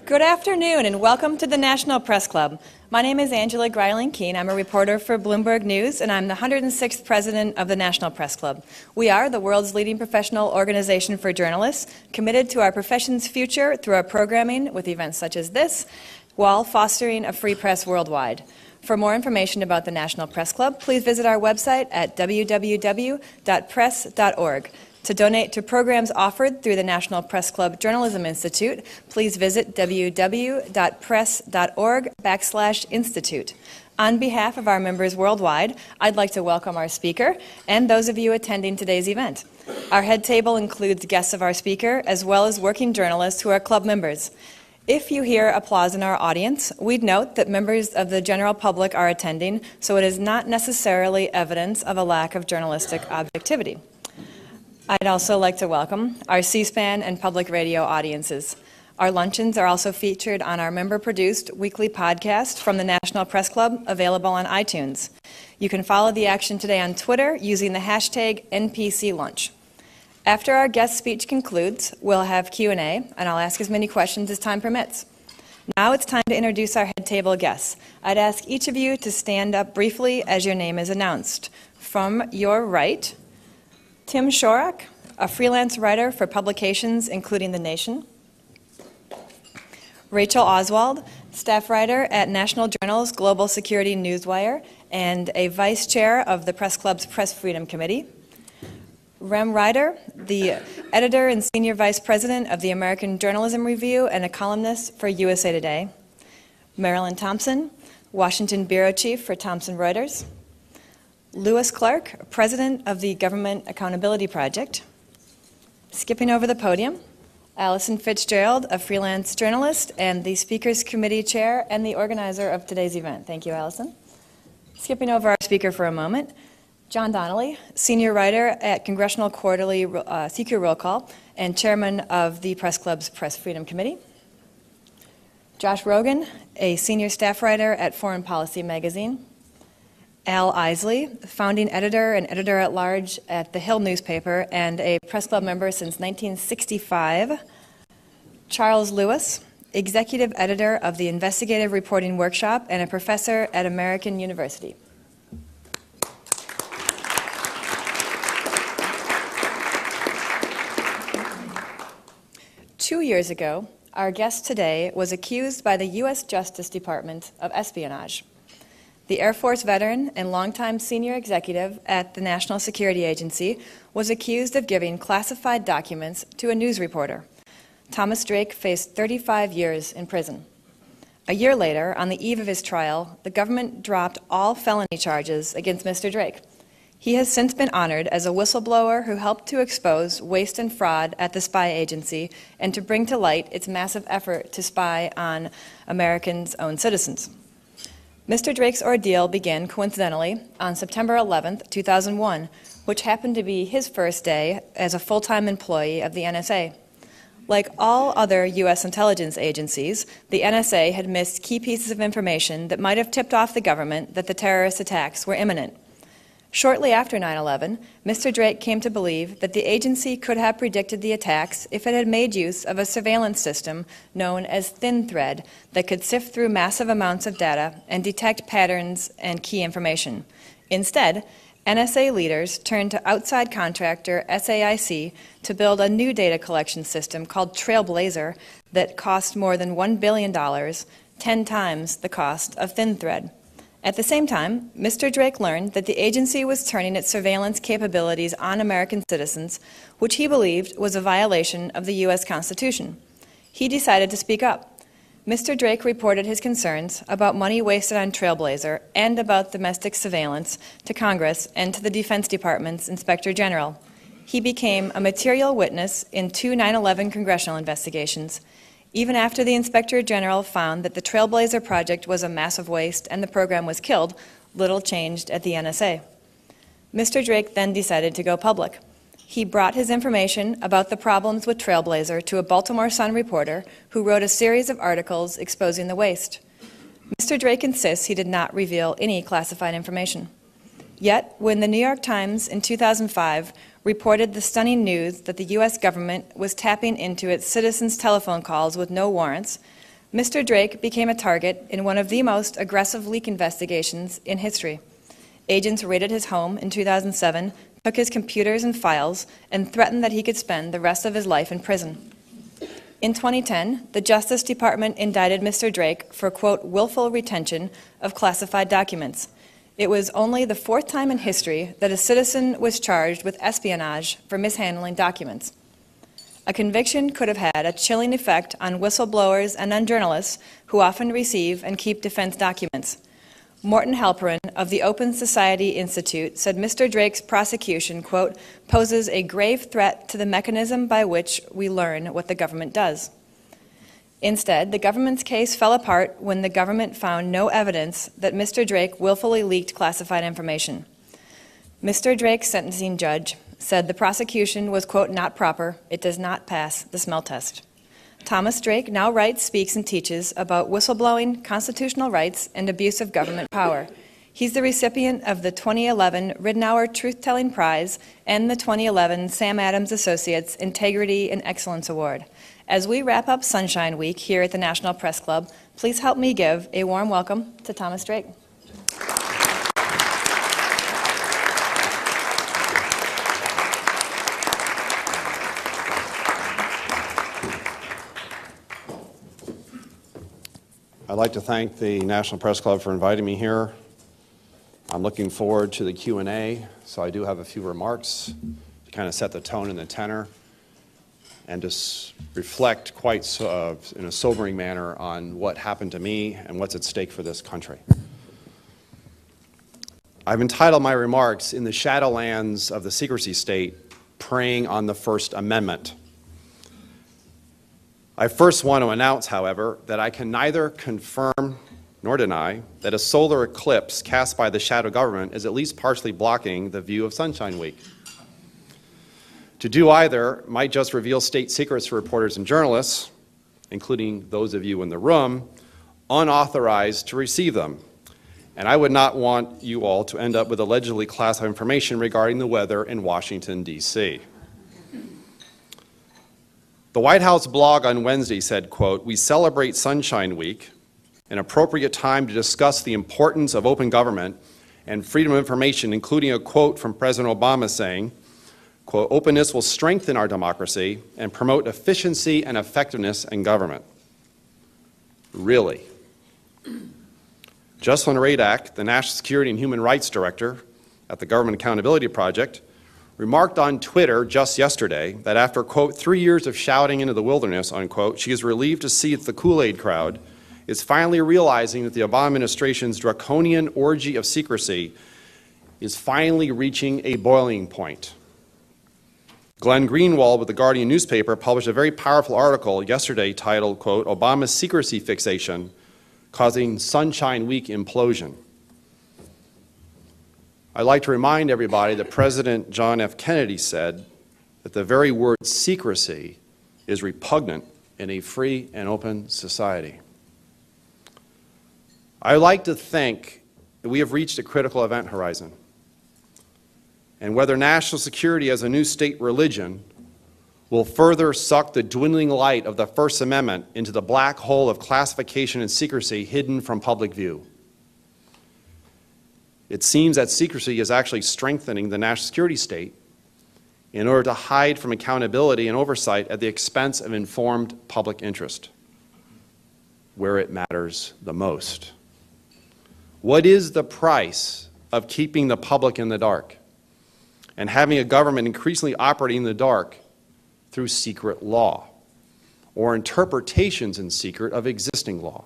Good afternoon and welcome to the National Press Club. My name is Angela Greiling-Keene. I'm a reporter for Bloomberg News and I'm the 106th president of the National Press Club. We are the world's leading professional organization for journalists, committed to our profession's future through our programming with events such as this, while fostering a free press worldwide. For more information about the National Press Club, please visit our website at www.press.org. To donate to programs offered through the National Press Club Journalism Institute, please visit www.press.org/institute. On behalf of our members worldwide, I'd like to welcome our speaker and those of you attending today's event. Our head table includes guests of our speaker, as well as working journalists who are club members. If you hear applause in our audience, we'd note that members of the general public are attending, so it is not necessarily evidence of a lack of journalistic objectivity. I'd also like to welcome our C-SPAN and public radio audiences. Our luncheons are also featured on our member-produced weekly podcast from the National Press Club, available on iTunes. You can follow the action today on Twitter using the hashtag NPCLunch. After our guest speech concludes, we'll have Q&A, and I'll ask as many questions as time permits. Now it's time to introduce our head table guests. I'd ask each of you to stand up briefly as your name is announced. From your right, Tim Shorrock, a freelance writer for publications including The Nation. Rachel Oswald, staff writer at National Journal's Global Security Newswire and a vice chair of the Press Club's Press Freedom Committee. Rem Ryder, the editor and senior vice president of the American Journalism Review and a columnist for USA Today. Marilyn Thompson, Washington bureau chief for Thomson Reuters. Lewis Clark, president of the Government Accountability Project. Skipping over the podium, Allison Fitzgerald, a freelance journalist and the Speakers Committee chair and the organizer of today's event. Thank you, Allison. Skipping over our speaker for a moment, John Donnelly, senior writer at Congressional Quarterly CQ Roll Call and chairman of the Press Club's Press Freedom Committee. Josh Rogan, a senior staff writer at Foreign Policy Magazine. Al Isley, founding editor and editor-at-large at The Hill newspaper and a Press Club member since 1965. Charles Lewis, executive editor of the Investigative Reporting Workshop and a professor at American University. Two years ago, our guest today was accused by the U.S. Justice Department of espionage. The Air Force veteran and longtime senior executive at the National Security Agency was accused of giving classified documents to a news reporter. Thomas Drake faced 35 years in prison. A year later, on the eve of his trial, the government dropped all felony charges against Mr. Drake. He has since been honored as a whistleblower who helped to expose waste and fraud at the spy agency and to bring to light its massive effort to spy on Americans' own citizens. Mr. Drake's ordeal began coincidentally on September 11, 2001, which happened to be his first day as a full-time employee of the NSA. Like all other U.S. intelligence agencies, the NSA had missed key pieces of information that might have tipped off the government that the terrorist attacks were imminent. Shortly after 9/11, Mr. Drake came to believe that the agency could have predicted the attacks if it had made use of a surveillance system known as ThinThread that could sift through massive amounts of data and detect patterns and key information. Instead, NSA leaders turned to outside contractor SAIC to build a new data collection system called Trailblazer that cost more than $1 billion, 10 times the cost of ThinThread. At the same time, Mr. Drake learned that the agency was turning its surveillance capabilities on American citizens, which he believed was a violation of the U.S. Constitution. He decided to speak up. Mr. Drake reported his concerns about money wasted on Trailblazer and about domestic surveillance to Congress and to the Defense Department's Inspector General. He became a material witness in 2 9/11 congressional investigations. Even after the Inspector General found that the Trailblazer project was a massive waste and the program was killed, little changed at the NSA. Mr. Drake then decided to go public. He brought his information about the problems with Trailblazer to a Baltimore Sun reporter who wrote a series of articles exposing the waste. Mr. Drake insists he did not reveal any classified information. Yet, when the New York Times in 2005 reported the stunning news that the U.S. government was tapping into its citizens' telephone calls with no warrants, Mr. Drake became a target in one of the most aggressive leak investigations in history. Agents raided his home in 2007, took his computers and files, and threatened that he could spend the rest of his life in prison. In 2010, the Justice Department indicted Mr. Drake for, quote, willful retention of classified documents. It was only the fourth time in history that a citizen was charged with espionage for mishandling documents. A conviction could have had a chilling effect on whistleblowers and on journalists who often receive and keep defense documents. Morton Halperin of the Open Society Institute said Mr. Drake's prosecution, quote, poses a grave threat to the mechanism by which we learn what the government does. Instead, the government's case fell apart when the government found no evidence that Mr. Drake willfully leaked classified information. Mr. Drake's sentencing judge said the prosecution was, quote, not proper. It does not pass the smell test. Thomas Drake now writes, speaks, and teaches about whistleblowing, constitutional rights, and abuse of government power. He's the recipient of the 2011 Ridenour Truth-Telling Prize and the 2011 Sam Adams Associates Integrity and Excellence Award. As we wrap up Sunshine Week here at the National Press Club, please help me give a warm welcome to Thomas Drake. I'd like to thank the National Press Club for inviting me here. I'm looking forward to the Q&A, so I do have a few remarks to kind of set the tone and the tenor and to reflect quite in a sobering manner on what happened to me and what's at stake for this country. I've entitled my remarks, "In the Shadowlands of the Secrecy State, Preying on the First Amendment." I first want to announce, however, that I can neither confirm nor deny that a solar eclipse cast by the shadow government is at least partially blocking the view of Sunshine Week. To do either might just reveal state secrets to reporters and journalists, including those of you in the room, unauthorized to receive them. And I would not want you all to end up with allegedly classified information regarding the weather in Washington, D.C. The White House blog on Wednesday said, quote, "We celebrate Sunshine Week, an appropriate time to discuss the importance of open government and freedom of information," including a quote from President Obama saying, quote, "Openness will strengthen our democracy and promote efficiency and effectiveness in government." Really? Jocelyn Radack, the National Security and Human Rights Director at the Government Accountability Project, remarked on Twitter just yesterday that after, quote, 3 years of shouting into the wilderness, unquote, she is relieved to see that the Kool-Aid crowd is finally realizing that the Obama administration's draconian orgy of secrecy is finally reaching a boiling point. Glenn Greenwald with the Guardian newspaper published a very powerful article yesterday titled, quote, "Obama's Secrecy Fixation Causing Sunshine Week Implosion." I'd like to remind everybody that President John F. Kennedy said that the very word secrecy is repugnant in a free and open society. I would like to think that we have reached a critical event horizon. And whether national security as a new state religion will further suck the dwindling light of the First Amendment into the black hole of classification and secrecy hidden from public view. It seems that secrecy is actually strengthening the national security state in order to hide from accountability and oversight at the expense of informed public interest, where it matters the most. What is the price of keeping the public in the dark and having a government increasingly operating in the dark through secret law or interpretations in secret of existing law?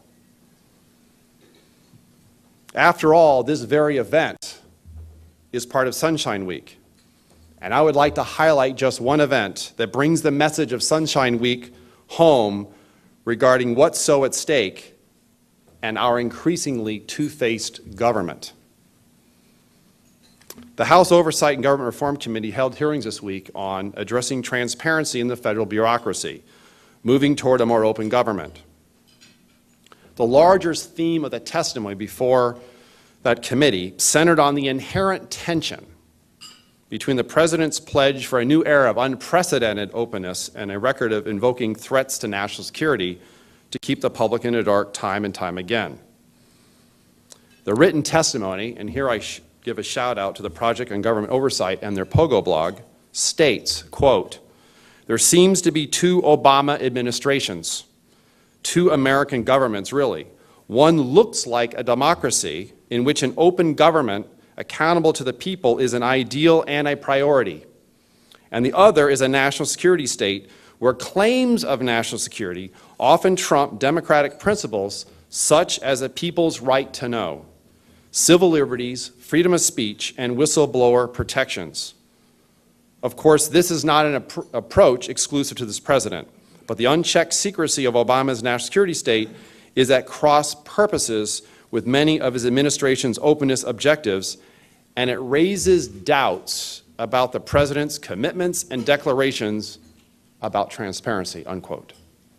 After all, this very event is part of Sunshine Week. And I would like to highlight just one event that brings the message of Sunshine Week home regarding what's so at stake and our increasingly two-faced government. The House Oversight and Government Reform Committee held hearings this week on addressing transparency in the federal bureaucracy, moving toward a more open government. The larger theme of the testimony before that committee centered on the inherent tension between the President's pledge for a new era of unprecedented openness and a record of invoking threats to national security to keep the public in the dark time and time again. The written testimony, and here I give a shout out to the Project on Government Oversight and their Pogo blog, states, quote, "There seems to be two Obama administrations, two American governments really. One looks like a democracy in which an open government accountable to the people is an ideal and a priority. And the other is a national security state where claims of national security often trump democratic principles such as a people's right to know, civil liberties, freedom of speech, and whistleblower protections." Of course, this is not an approach exclusive to this president, but the unchecked secrecy of Obama's national security state is at cross purposes with many of his administration's openness objectives, and it raises doubts about the president's commitments and declarations about transparency, unquote.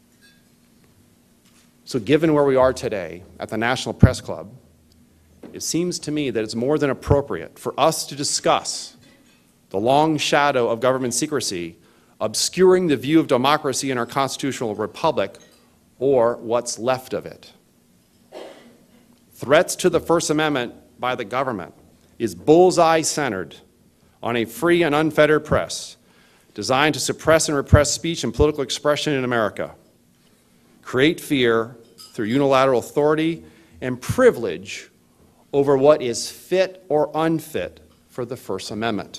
So given where we are today at the National Press Club, it seems to me that it's more than appropriate for us to discuss the long shadow of government secrecy obscuring the view of democracy in our constitutional republic, or what's left of it. Threats to the First Amendment by the government is bullseye-centered on a free and unfettered press designed to suppress and repress speech and political expression in America, create fear through unilateral authority and privilege over what is fit or unfit for the First Amendment.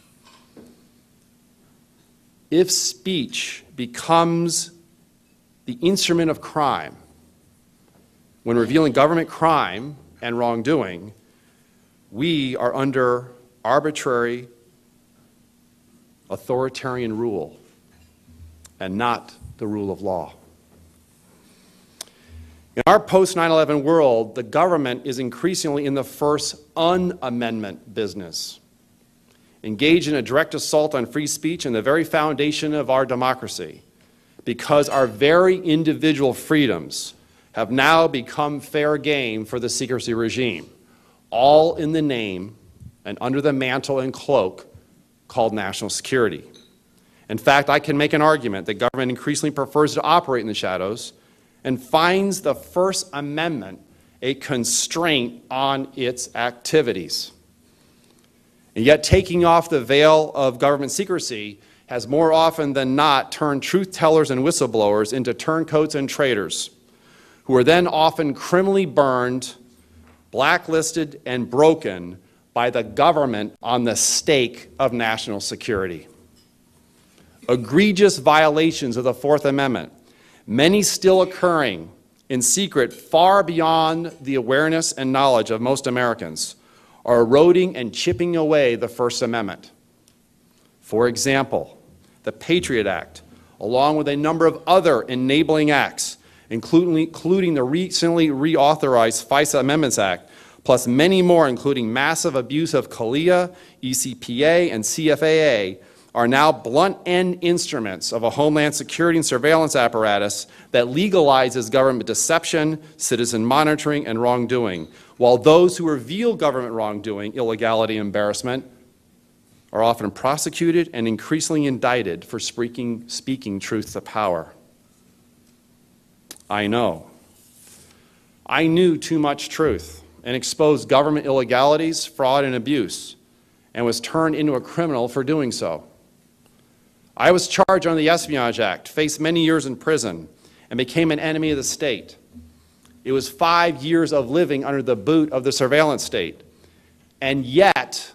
If speech becomes the instrument of crime when revealing government crime and wrongdoing, we are under arbitrary, authoritarian rule and not the rule of law. In our post-9/11 world, the government is increasingly in the first un-amendment business, engaged in a direct assault on free speech and the very foundation of our democracy, because our very individual freedoms have now become fair game for the secrecy regime, all in the name and under the mantle and cloak called national security. In fact, I can make an argument that government increasingly prefers to operate in the shadows and finds the First Amendment a constraint on its activities. And yet taking off the veil of government secrecy has more often than not turned truth-tellers and whistleblowers into turncoats and traitors, who are then often criminally burned, blacklisted, and broken by the government on the stake of national security. Egregious violations of the Fourth Amendment, many still occurring in secret far beyond the awareness and knowledge of most Americans, are eroding and chipping away the First Amendment. For example, the Patriot Act, along with a number of other enabling acts, including the recently reauthorized FISA Amendments Act, plus many more, including massive abuse of CALEA, ECPA, and CFAA, are now blunt-end instruments of a homeland security and surveillance apparatus that legalizes government deception, citizen monitoring, and wrongdoing, while those who reveal government wrongdoing, illegality, and embarrassment are often prosecuted and increasingly indicted for speaking truth to power. I know. I knew too much truth and exposed government illegalities, fraud, and abuse, and was turned into a criminal for doing so. I was charged under the Espionage Act, faced many years in prison, and became an enemy of the state. It was 5 years of living under the boot of the surveillance state. And yet,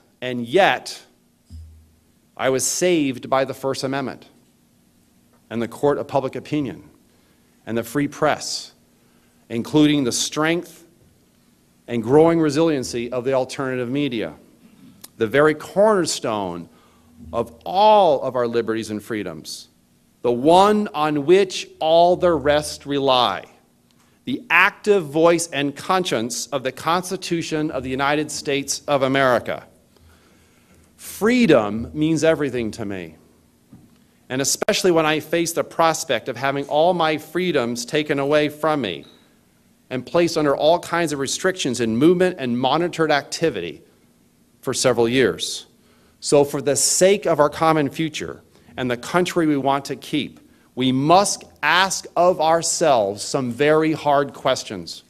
I was saved by the First Amendment and the court of public opinion and the free press, including the strength and growing resiliency of the alternative media, the very cornerstone of all of our liberties and freedoms, the one on which all the rest rely, the active voice and conscience of the Constitution of the United States of America. Freedom means everything to me, and especially when I face the prospect of having all my freedoms taken away from me and placed under all kinds of restrictions in movement and monitored activity for several years. So for the sake of our common future and the country we want to keep, we must ask of ourselves some very hard questions.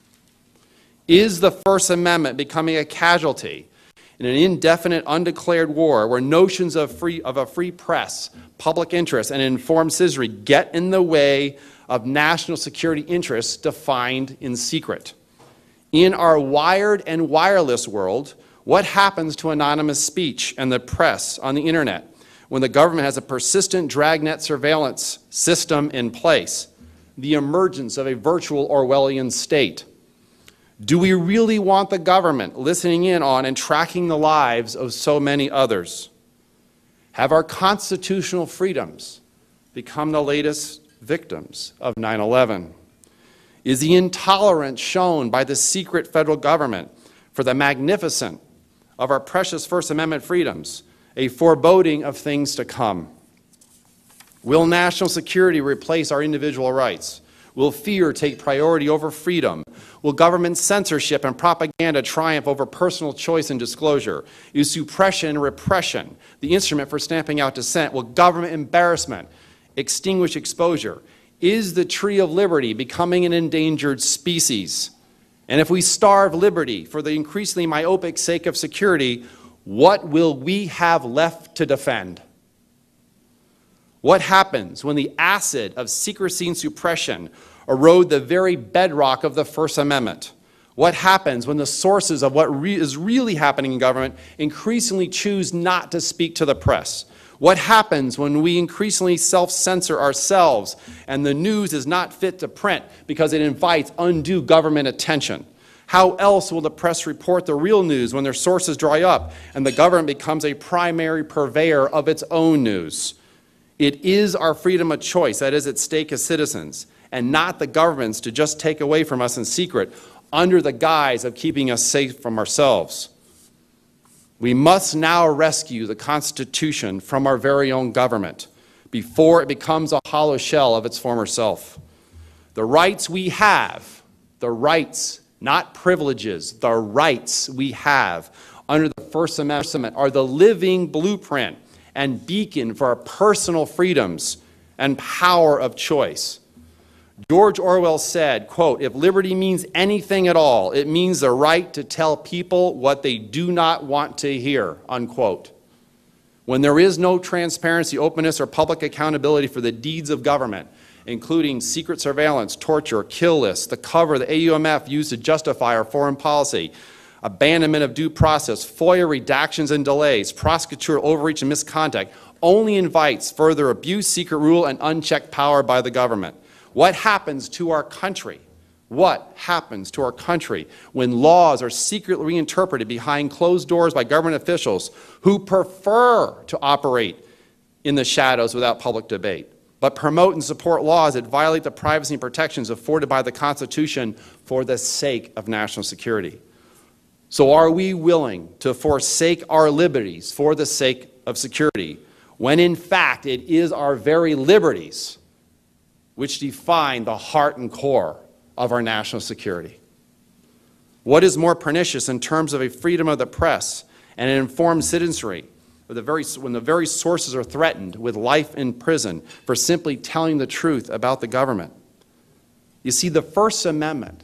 Is the First Amendment becoming a casualty in an indefinite, undeclared war where notions of a free press, public interest, and informed citizenry get in the way of national security interests defined in secret? In our wired and wireless world, what happens to anonymous speech and the press on the internet when the government has a persistent dragnet surveillance system in place? The emergence of a virtual Orwellian state. Do we really want the government listening in on and tracking the lives of so many others? Have our constitutional freedoms become the latest victims of 9/11? Is the intolerance shown by the secret federal government for the magnificence of our precious First Amendment freedoms a foreboding of things to come? Will national security replace our individual rights? Will fear take priority over freedom? Will government censorship and propaganda triumph over personal choice and disclosure? Is suppression and repression the instrument for stamping out dissent? Will government embarrassment extinguish exposure? Is the tree of liberty becoming an endangered species? And if we starve liberty for the increasingly myopic sake of security, what will we have left to defend? What happens when the acid of secrecy and suppression erode the very bedrock of the First Amendment? What happens when the sources of what is really happening in government increasingly choose not to speak to the press? What happens when we increasingly self-censor ourselves and the news is not fit to print because it invites undue government attention? How else will the press report the real news when their sources dry up and the government becomes a primary purveyor of its own news? It is our freedom of choice that is at stake as citizens, and not the government's to just take away from us in secret under the guise of keeping us safe from ourselves. We must now rescue the Constitution from our very own government before it becomes a hollow shell of its former self. The rights we have, the rights, not privileges, the rights we have under the First Amendment are the living blueprint and beacon for our personal freedoms and power of choice. George Orwell said, quote, "If liberty means anything at all, it means the right to tell people what they do not want to hear," unquote. When there is no transparency, openness, or public accountability for the deeds of government, including secret surveillance, torture, kill lists, the cover the AUMF used to justify our foreign policy, abandonment of due process, FOIA redactions and delays, prosecutorial overreach and misconduct, only invites further abuse, secret rule, and unchecked power by the government. What happens to our country? What happens to our country when laws are secretly reinterpreted behind closed doors by government officials who prefer to operate in the shadows without public debate, but promote and support laws that violate the privacy and protections afforded by the Constitution for the sake of national security? So are we willing to forsake our liberties for the sake of security, when in fact it is our very liberties which define the heart and core of our national security? What is more pernicious in terms of a freedom of the press and an informed citizenry when the very sources are threatened with life in prison for simply telling the truth about the government? You see, the First Amendment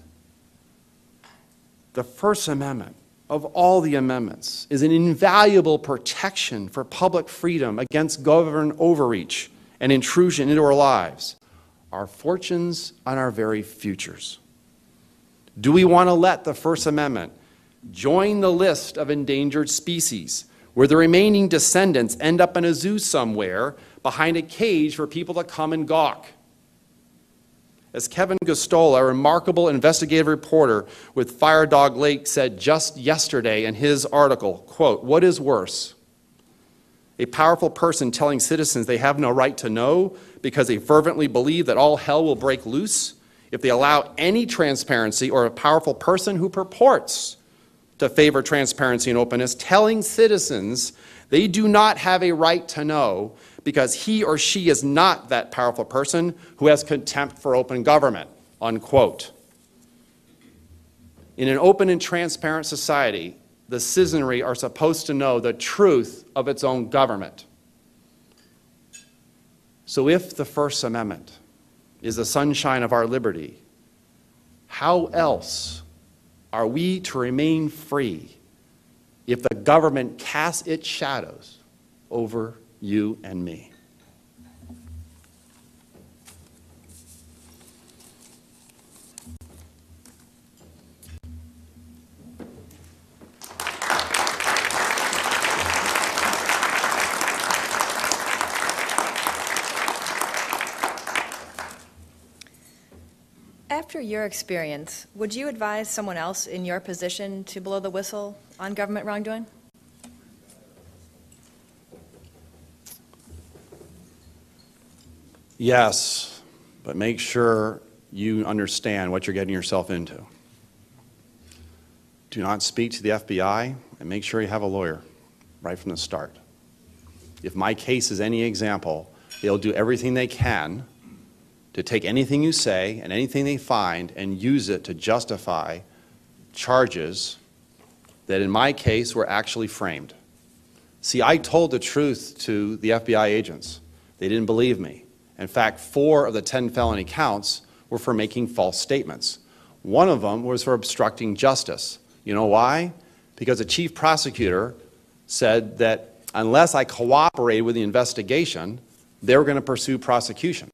of all the amendments is an invaluable protection for public freedom against government overreach and intrusion into our lives, our fortunes, and our very futures. Do we want to let the First Amendment join the list of endangered species, where the remaining descendants end up in a zoo somewhere behind a cage for people to come and gawk? As Kevin Gustola, a remarkable investigative reporter with Fire Dog Lake, said just yesterday in his article, quote, "What is worse? A powerful person telling citizens they have no right to know because they fervently believe that all hell will break loose if they allow any transparency, or a powerful person who purports to favor transparency and openness telling citizens they do not have a right to know because he or she is not that powerful person who has contempt for open government," unquote. In an open and transparent society, the citizenry are supposed to know the truth of its own government. So if the First Amendment is the sunshine of our liberty, how else are we to remain free if the government casts its shadows over you and me? After your experience, would you advise someone else in your position to blow the whistle on government wrongdoing? Yes, but make sure you understand what you're getting yourself into. Do not speak to the FBI, and make sure you have a lawyer right from the start. If my case is any example, they'll do everything they can to take anything you say and anything they find and use it to justify charges that in my case were actually framed. See, I told the truth to the FBI agents. They didn't believe me. In fact, 4 of the 10 felony counts were for making false statements. One of them was for obstructing justice. You know why? Because the chief prosecutor said that unless I cooperated with the investigation, they were going to pursue prosecution.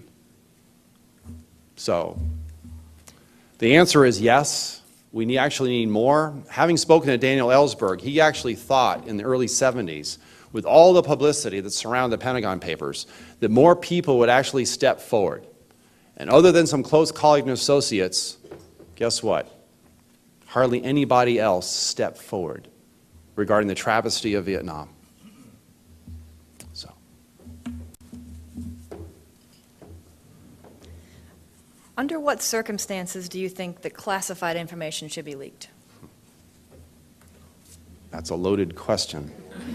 So the answer is yes, we actually need more. Having spoken to Daniel Ellsberg, he actually thought in the early 70s, with all the publicity that surrounded the Pentagon Papers, that more people would actually step forward. And other than some close colleagues and associates, guess what? Hardly anybody else stepped forward regarding the travesty of Vietnam. Under what circumstances do you think that classified information should be leaked? That's a loaded question.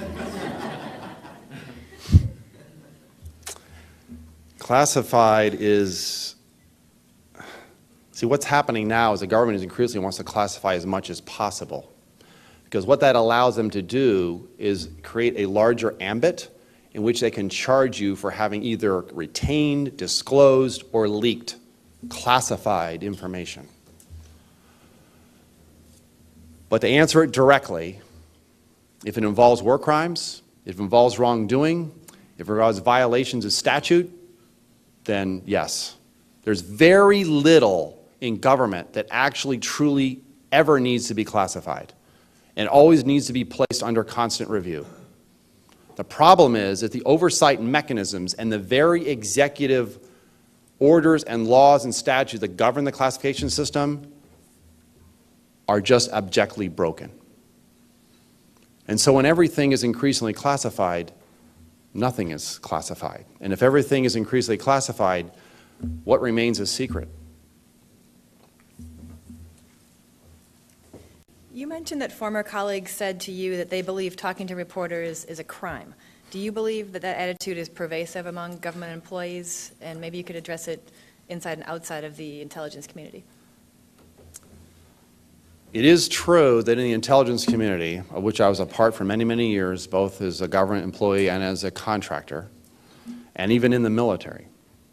Classified is, see, what's happening now is the government is increasingly wants to classify as much as possible. Because what that allows them to do is create a larger ambit in which they can charge you for having either retained, disclosed, or leaked classified information. But to answer it directly, if it involves war crimes, if it involves wrongdoing, if it involves violations of statute, then yes. There's very little in government that actually truly ever needs to be classified and always needs to be placed under constant review. The problem is that the oversight mechanisms and the very executive orders and laws and statutes that govern the classification system are just abjectly broken. And so when everything is increasingly classified, nothing is classified. And if everything is increasingly classified, what remains a secret? You mentioned that former colleagues said to you that they believe talking to reporters is a crime. Do you believe that that attitude is pervasive among government employees? And maybe you could address it inside and outside of the intelligence community. It is true that in the intelligence community, of which I was a part for many, many years, both as a government employee and as a contractor, and even in the military,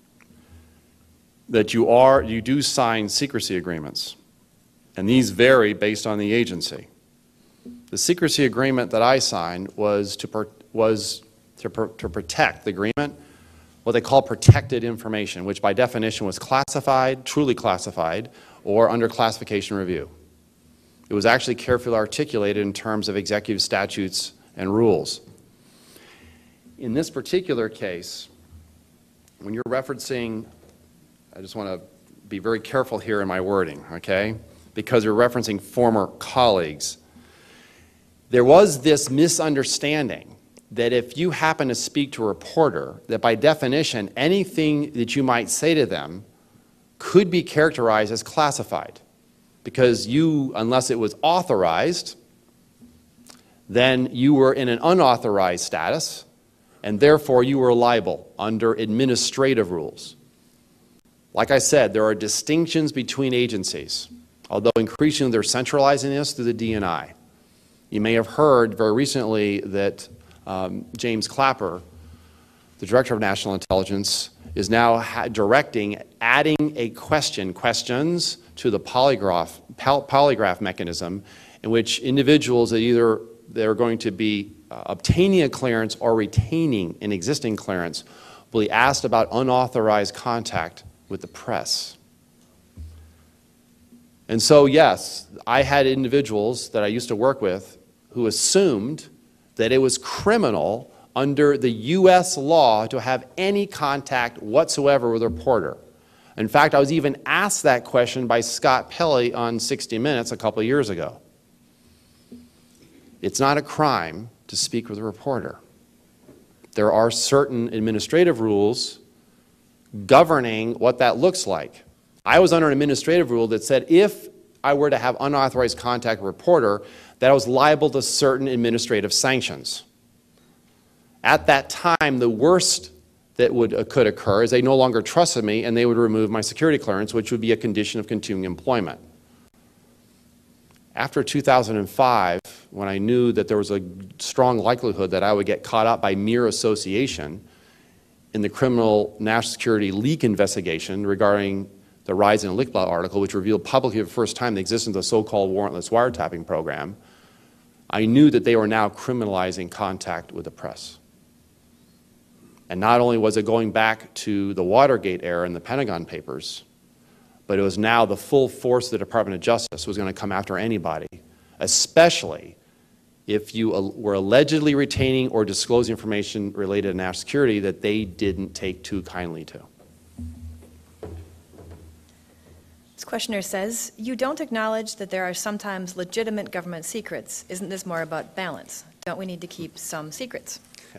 that you do sign secrecy agreements. And these vary based on the agency. The secrecy agreement that I signed was to protect the agreement, what they call protected information, which by definition was classified, truly classified, or under classification review. It was actually carefully articulated in terms of executive statutes and rules. In this particular case, when you're referencing, I just want to be very careful here in my wording, okay? Because you're referencing former colleagues. There was this misunderstanding that if you happen to speak to a reporter, that by definition, anything that you might say to them could be characterized as classified. Because you, unless it was authorized, then you were in an unauthorized status, and therefore you were liable under administrative rules. Like I said, there are distinctions between agencies, although increasingly they're centralizing this through the D&I. You may have heard very recently that James Clapper, the Director of National Intelligence, is now directing, adding a questions to the polygraph mechanism in which individuals that either they're going to be obtaining a clearance or retaining an existing clearance will be asked about unauthorized contact with the press. And so, yes, I had individuals that I used to work with who assumed that it was criminal under the U.S. law to have any contact whatsoever with a reporter. In fact, I was even asked that question by Scott Pelley on 60 Minutes a couple of years ago. It's not a crime to speak with a reporter. There are certain administrative rules governing what that looks like. I was under an administrative rule that said if I were to have unauthorized contact with a reporter, that I was liable to certain administrative sanctions. At that time, the worst that could occur is they no longer trusted me and they would remove my security clearance, which would be a condition of continuing employment. After 2005, when I knew that there was a strong likelihood that I would get caught up by mere association in the criminal national security leak investigation regarding the Rise and Lichtblau article, which revealed publicly for the first time the existence of the so-called warrantless wiretapping program, I knew that they were now criminalizing contact with the press. And not only was it going back to the Watergate era and the Pentagon Papers, but it was now the full force of the Department of Justice was going to come after anybody, especially if you were allegedly retaining or disclosing information related to national security that they didn't take too kindly to. This questioner says, you don't acknowledge that there are sometimes legitimate government secrets. Isn't this more about balance? Don't we need to keep some secrets?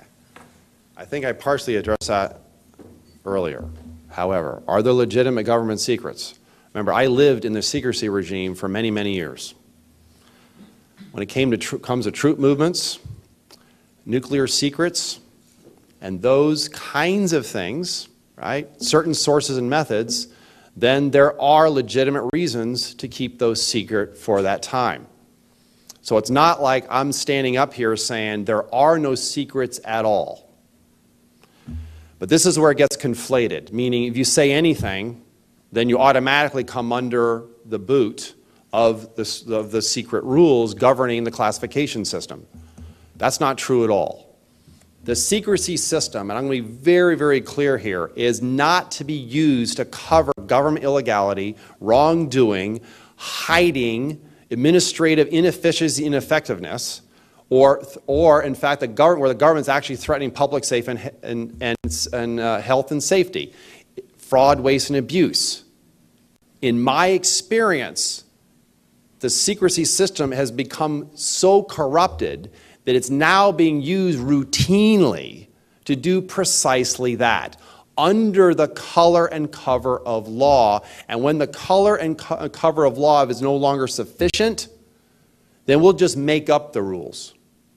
I think I partially addressed that earlier. However, are there legitimate government secrets? Remember, I lived in the secrecy regime for many, many years. When it comes to troop movements, nuclear secrets, and those kinds of things, right, certain sources and methods, then there are legitimate reasons to keep those secret for that time. So it's not like I'm standing up here saying there are no secrets at all. But this is where it gets conflated, meaning if you say anything, then you automatically come under the boot of the secret rules governing the classification system. That's not true at all. The secrecy system, and I'm going to be very, very clear here, is not to be used to cover government illegality, wrongdoing, hiding, administrative inefficiency, ineffectiveness, or in fact, where the government's actually threatening public safety and health and safety, fraud, waste, and abuse. In my experience, the secrecy system has become so corrupted that it's now being used routinely to do precisely that, under the color and cover of law. And when the color and cover of law is no longer sufficient, then we'll just make up the rules.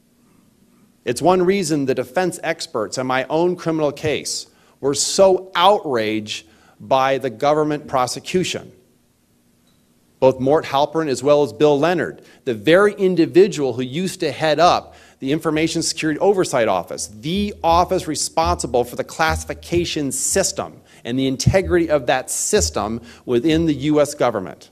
It's one reason the defense experts in my own criminal case were so outraged by the government prosecution. Both Mort Halperin as well as Bill Leonard, the very individual who used to head up the Information Security Oversight Office, the office responsible for the classification system and the integrity of that system within the U.S. government.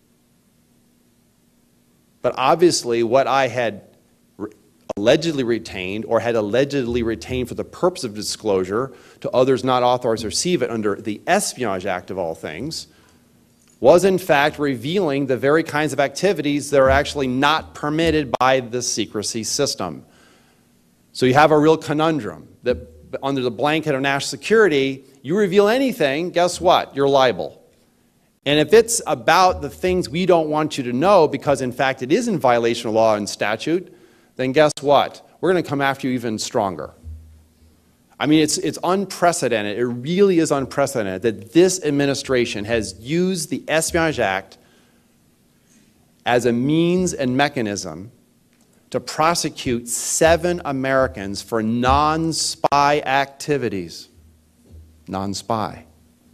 But obviously what I had allegedly retained or had allegedly retained for the purpose of disclosure to others not authorized to receive it under the Espionage Act of all things was in fact revealing the very kinds of activities that are actually not permitted by the secrecy system. So you have a real conundrum that under the blanket of national security, you reveal anything, guess what? You're liable. And if it's about the things we don't want you to know because in fact it is in violation of law and statute, then guess what? We're going to come after you even stronger. I mean, it's unprecedented. It really is unprecedented that this administration has used the Espionage Act as a means and mechanism to prosecute 7 Americans for non-spy activities. Non-spy.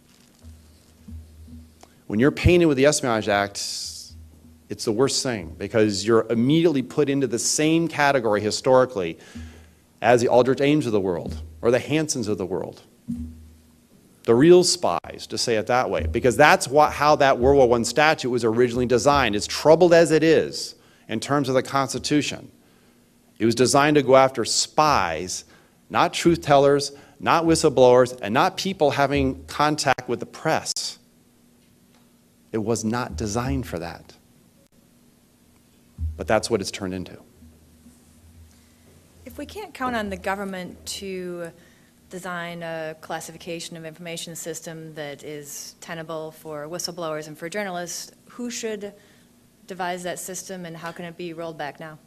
When you're painted with the Espionage Act, it's the worst thing because you're immediately put into the same category historically as the Aldrich Ames of the world or the Hansons of the world. the real spies, to say it that way, because that's how that World War I statute was originally designed. As troubled as it is in terms of the Constitution, it was designed to go after spies, not truth tellers, not whistleblowers, and not people having contact with the press. It was not designed for that. But that's what it's turned into. If we can't count on the government to design a classification of information system that is tenable for whistleblowers and for journalists, who should devise that system, and how can it be rolled back now?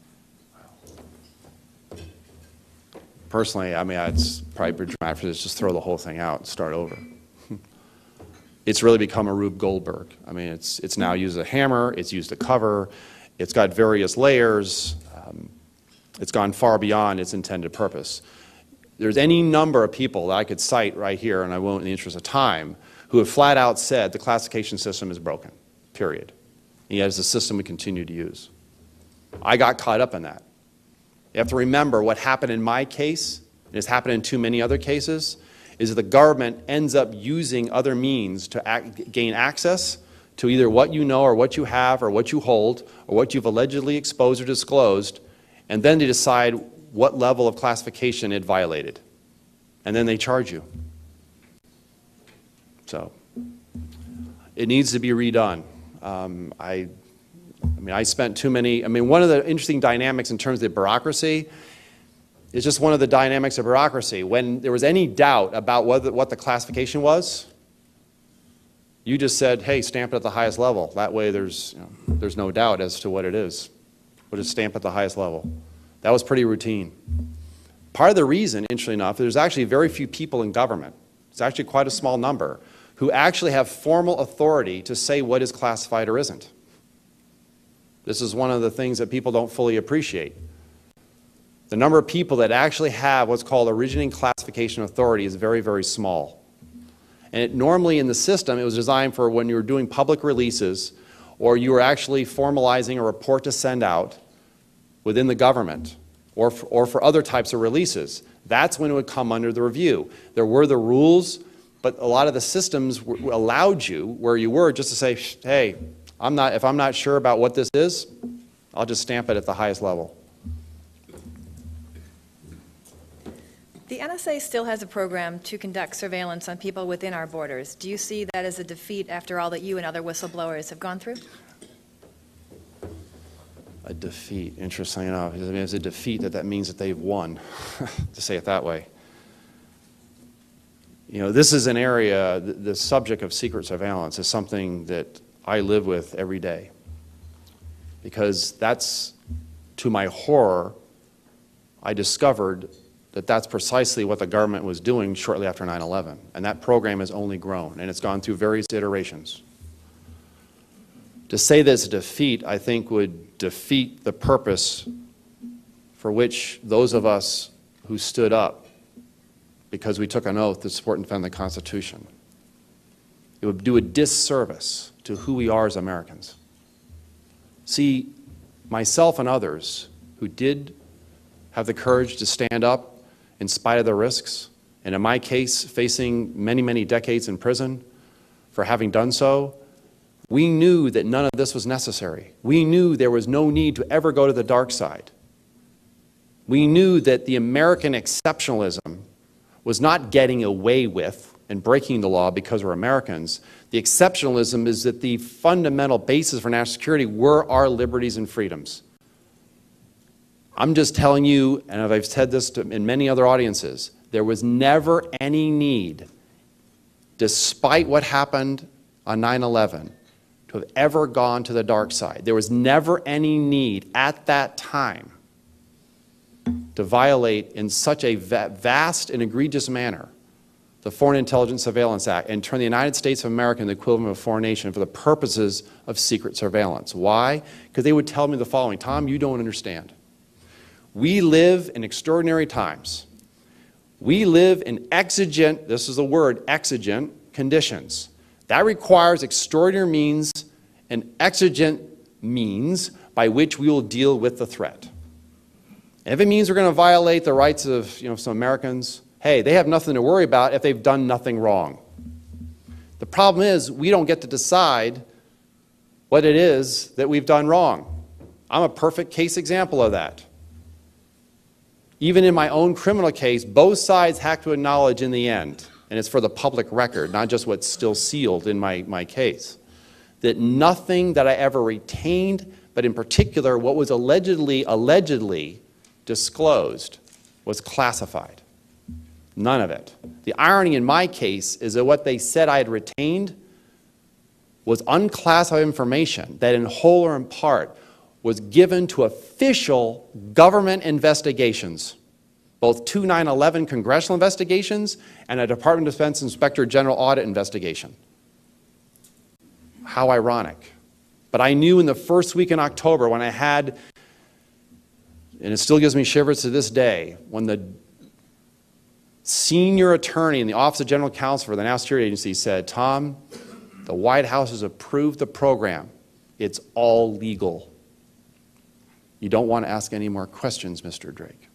Personally, I mean, it's probably pretty dramatic for this, just throw the whole thing out and start over. It's really become a Rube Goldberg. I mean, it's now used as a hammer, it's used to cover, it's got various layers, it's gone far beyond its intended purpose. There's any number of people that I could cite right here, and I won't in the interest of time, who have flat out said the classification system is broken, period. And yet it's a system we continue to use. I got caught up in that. You have to remember what happened in my case, and it's happened in too many other cases, is that the government ends up using other means to gain access to either what you know or what you have or what you hold or what you've allegedly exposed or disclosed, and then they decide what level of classification it violated. And then they charge you. So it needs to be redone. I mean, I spent too many, I mean, one of the interesting dynamics in terms of the bureaucracy is just one of the dynamics of bureaucracy. When there was any doubt about what the classification was, you just said, hey, stamp it at the highest level. That way there's no doubt as to what it is. We'll just stamp at the highest level. That was pretty routine. Part of the reason, interestingly enough, there's actually very few people in government, it's actually quite a small number, who actually have formal authority to say what is classified or isn't. This is one of the things that people don't fully appreciate. The number of people that actually have what's called originating classification authority is very, very small. And normally in the system, it was designed for when you were doing public releases or you were actually formalizing a report to send out within the government or for other types of releases. That's when it would come under the review. There were the rules, but a lot of the systems allowed you, where you were, just to say, hey, if I'm not sure about what this is, I'll just stamp it at the highest level. The NSA still has a program to conduct surveillance on people within our borders. Do you see that as a defeat after all that you and other whistleblowers have gone through? A defeat, interesting enough. I mean, it's a defeat that means that they've won, to say it that way. You know, this is an area, the subject of secret surveillance is something that I live with every day. Because that's, to my horror, I discovered that that's precisely what the government was doing shortly after 9/11. And that program has only grown, and it's gone through various iterations. To say that it's a defeat, I think, would defeat the purpose for which those of us who stood up because we took an oath to support and defend the Constitution. It would do a disservice to who we are as Americans. See, myself and others who did have the courage to stand up in spite of the risks, and in my case, facing many, many decades in prison for having done so, we knew that none of this was necessary. We knew there was no need to ever go to the dark side. We knew that the American exceptionalism was not getting away with and breaking the law because we're Americans. The exceptionalism is that the fundamental basis for national security were our liberties and freedoms. I'm just telling you, and I've said this in many other audiences, there was never any need, despite what happened on 9/11, to have ever gone to the dark side. There was never any need at that time to violate in such a vast and egregious manner the Foreign Intelligence Surveillance Act and turn the United States of America into the equivalent of a foreign nation for the purposes of secret surveillance. Why? Because they would tell me the following: Tom, you don't understand. We live in extraordinary times. We live in exigent, this is the word, exigent conditions. That requires extraordinary means and exigent means by which we will deal with the threat. And if it means we're going to violate the rights of some Americans, hey, they have nothing to worry about if they've done nothing wrong. The problem is we don't get to decide what it is that we've done wrong. I'm a perfect case example of that. Even in my own criminal case, both sides have to acknowledge in the end, and it's for the public record, not just what's still sealed in my case, that nothing that I ever retained, but in particular what was allegedly disclosed, was classified. None of it. The irony in my case is that what they said I had retained was unclassified information that in whole or in part was given to official government investigations, both two 9/11 congressional investigations and a Department of Defense Inspector General audit investigation. How ironic. But I knew in the first week in October when I had, and it still gives me shivers to this day, when the senior attorney in the Office of General Counsel for the National Security Agency said, "Tom, the White House has approved the program. It's all legal. You don't want to ask any more questions, Mr. Drake."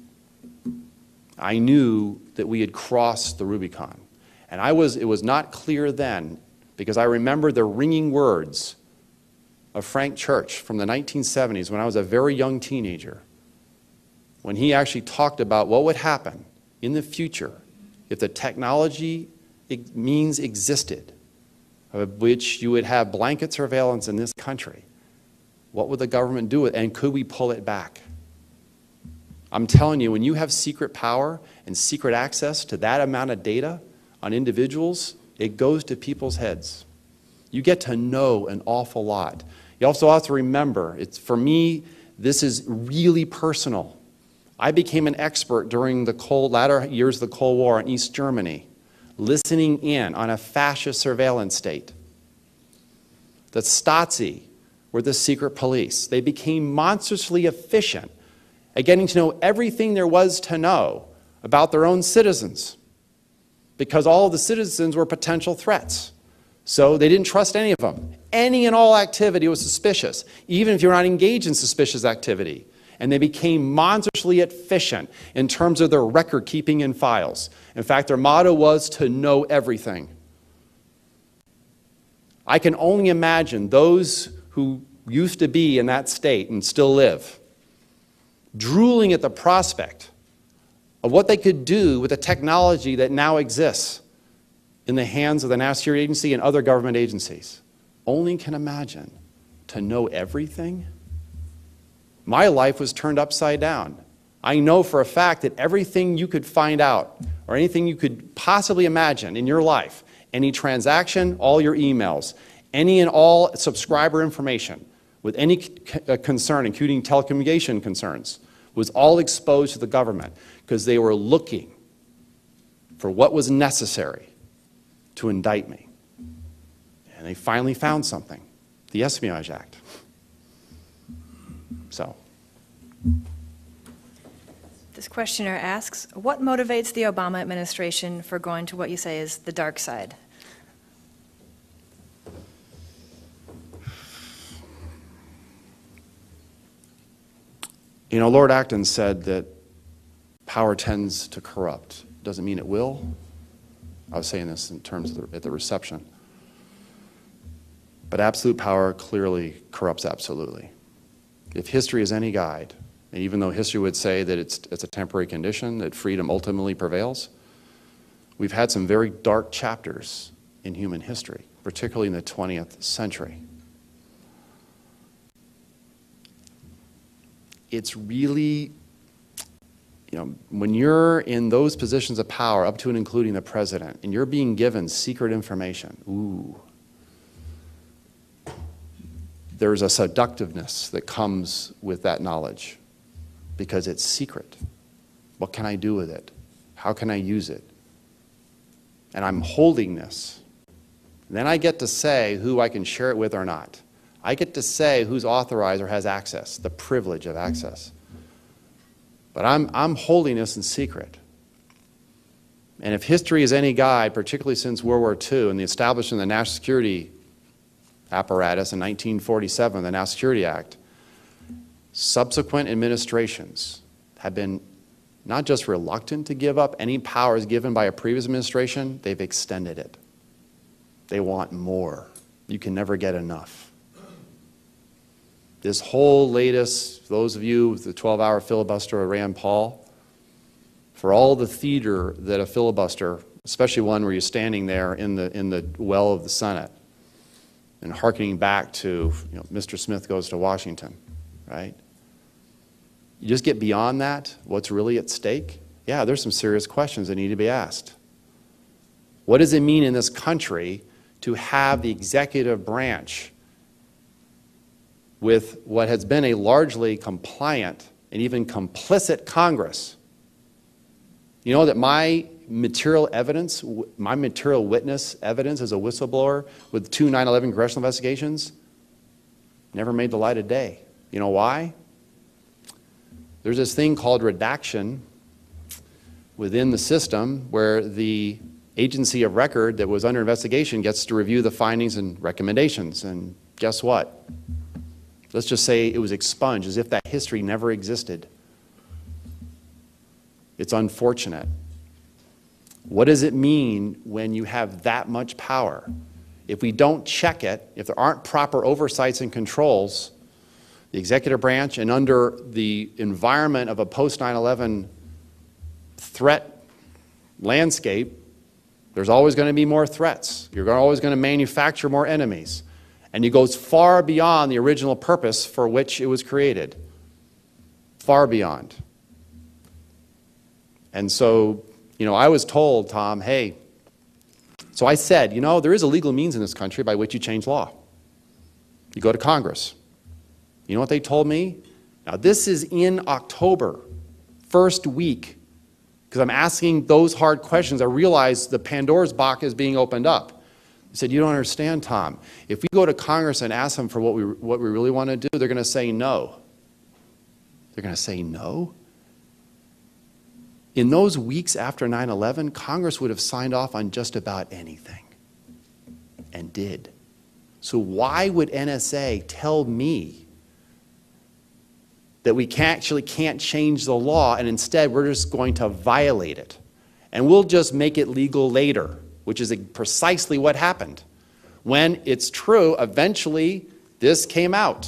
I knew that we had crossed the Rubicon. And it was not clear then, because I remember the ringing words of Frank Church from the 1970s when I was a very young teenager, when he actually talked about what would happen in the future if the technology means existed, of which you would have blanket surveillance in this country. What would the government do with it, and could we pull it back? I'm telling you, when you have secret power and secret access to that amount of data on individuals, it goes to people's heads. You get to know an awful lot. You also have to remember, for me, this is really personal. I became an expert during the latter years of the Cold War in East Germany, listening in on a fascist surveillance state. The Stasi were the secret police. They became monstrously efficient at getting to know everything there was to know about their own citizens, because all of the citizens were potential threats. So they didn't trust any of them. Any and all activity was suspicious, even if you're not engaged in suspicious activity. And they became monstrously efficient in terms of their record keeping in files. In fact, their motto was to know everything. I can only imagine those who used to be in that state and still live, drooling at the prospect of what they could do with the technology that now exists in the hands of the National Security Agency and other government agencies. Only can imagine to know everything. My life was turned upside down. I know for a fact that everything you could find out or anything you could possibly imagine in your life, any transaction, all your emails, any and all subscriber information with any concern, including telecommunication concerns, was all exposed to the government because they were looking for what was necessary to indict me. And they finally found something, the Espionage Act. So. This questioner asks, what motivates the Obama administration for going to what you say is the dark side? You know, Lord Acton said that power tends to corrupt. Doesn't mean it will. I was saying this in terms of at the reception. But absolute power clearly corrupts absolutely. If history is any guide, and even though history would say that it's a temporary condition, that freedom ultimately prevails, we've had some very dark chapters in human history, particularly in the 20th century. It's really, you know, when you're in those positions of power, up to and including the president, and you're being given secret information, ooh, there's a seductiveness that comes with that knowledge because it's secret. What can I do with it? How can I use it? And I'm holding this. And then I get to say who I can share it with or not. I get to say who's authorized or has access, the privilege of access. But I'm holding this in secret. And if history is any guide, particularly since World War II and the establishment of the national security apparatus in 1947, the National Security Act, subsequent administrations have been not just reluctant to give up any powers given by a previous administration, they've extended it. They want more. You can never get enough. This whole latest, those of you with the 12-hour filibuster of Rand Paul, for all the theater that a filibuster, especially one where you're standing there in the well of the Senate and hearkening back to, Mr. Smith goes to Washington, right? You just get beyond that, what's really at stake? Yeah, there's some serious questions that need to be asked. What does it mean in this country to have the executive branch with what has been a largely compliant and even complicit Congress? You know that my material evidence, my material witness evidence as a whistleblower with 2 9/11 congressional investigations never made the light of day. You know why? There's this thing called redaction within the system where the agency of record that was under investigation gets to review the findings and recommendations. And guess what? Let's just say it was expunged as if that history never existed. It's unfortunate. What does it mean when you have that much power? If we don't check it, if there aren't proper oversights and controls, the executive branch, and under the environment of a post-9/11 threat landscape, there's always going to be more threats. You're always going to manufacture more enemies. And it goes far beyond the original purpose for which it was created. Far beyond. And so, I was told, Tom, hey, so I said, there is a legal means in this country by which you change law. You go to Congress. You know what they told me? Now, this is in October, first week, because I'm asking those hard questions. I realize the Pandora's box is being opened up. They said, you don't understand, Tom. If we go to Congress and ask them for what we really want to do, they're going to say no. They're going to say no? In those weeks after 9/11, Congress would have signed off on just about anything, and did. So why would NSA tell me that we actually can't change the law, and instead we're just going to violate it? And we'll just make it legal later, which is precisely what happened. When it's true, eventually this came out.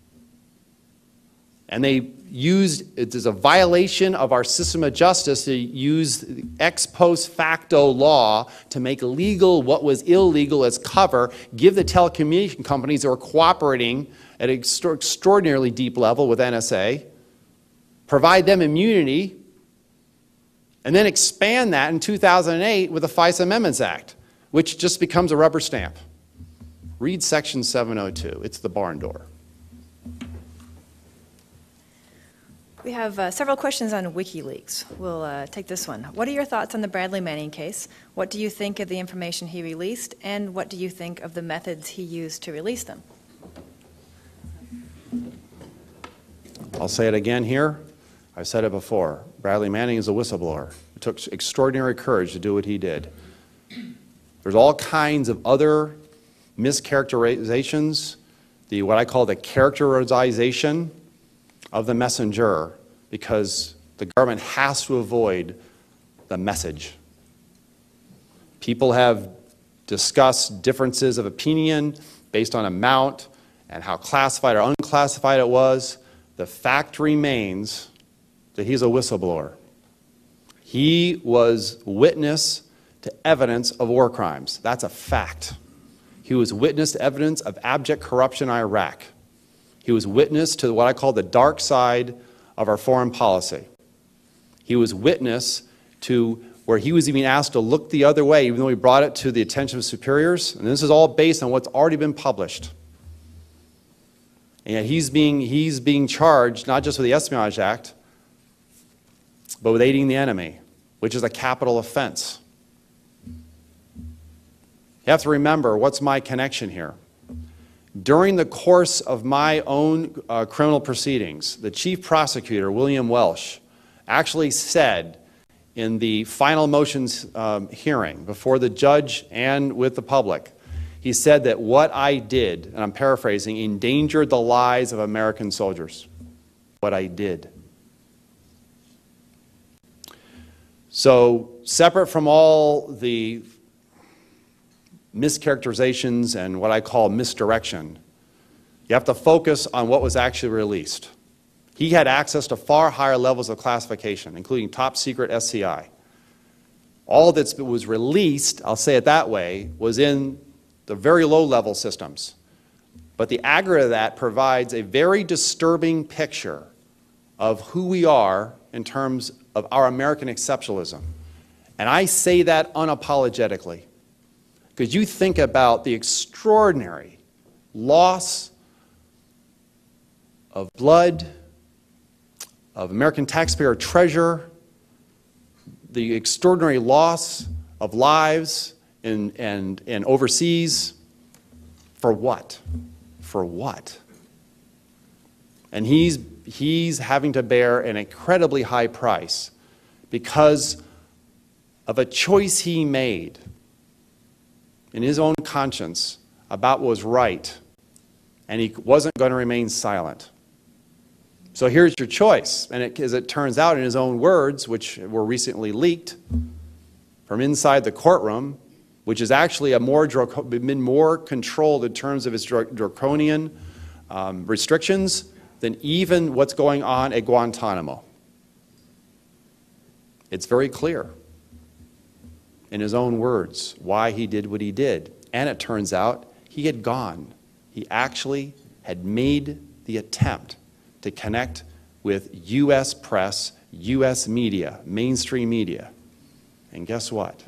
And they used, it is a violation of our system of justice to use ex post facto law to make legal what was illegal as cover, give the telecommunication companies that were cooperating at an extraordinarily deep level with NSA, provide them immunity, and then expand that in 2008 with the FISA Amendments Act, which just becomes a rubber stamp. Read Section 702. It's the barn door. We have several questions on WikiLeaks. We'll take this one. What are your thoughts on the Bradley Manning case? What do you think of the information he released? And what do you think of the methods he used to release them? I'll say it again here. I've said it before. Bradley Manning is a whistleblower. It took extraordinary courage to do what he did. There's all kinds of other mischaracterizations, what I call the characterization of the messenger, because the government has to avoid the message. People have discussed differences of opinion based on amount and how classified or unclassified it was. The fact remains that he's a whistleblower. He was witness to evidence of war crimes. That's a fact. He was witness to evidence of abject corruption in Iraq. He was witness to what I call the dark side of our foreign policy. He was witness to where he was even asked to look the other way, even though he brought it to the attention of superiors. And this is all based on what's already been published. And he's being charged not just with the Espionage Act, but with aiding the enemy, which is a capital offense. You have to remember, what's my connection here? During the course of my own criminal proceedings, the chief prosecutor, William Welsh, actually said in the final motions hearing before the judge and with the public, he said that what I did, and I'm paraphrasing, endangered the lives of American soldiers. What I did. So, separate from all the mischaracterizations and what I call misdirection. You have to focus on what was actually released. He had access to far higher levels of classification, including top secret SCI. All that was released, I'll say it that way, was in the very low level systems. But the aggregate of that provides a very disturbing picture of who we are in terms of our American exceptionalism. And I say that unapologetically, because you think about the extraordinary loss of blood, of American taxpayer treasure, the extraordinary loss of lives and overseas. For what? For what? And he's having to bear an incredibly high price because of a choice he made in his own conscience about what was right, and he wasn't going to remain silent. So here's your choice, and as it turns out in his own words, which were recently leaked from inside the courtroom, which is actually been more controlled in terms of its draconian restrictions than even what's going on at Guantanamo. It's very clear in his own words why he did what he did. And it turns out he had gone. He actually had made the attempt to connect with U.S. press, U.S. media, mainstream media. And guess what?